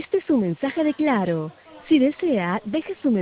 Este es un mensaje de Claro. Si desea, deje su mensaje.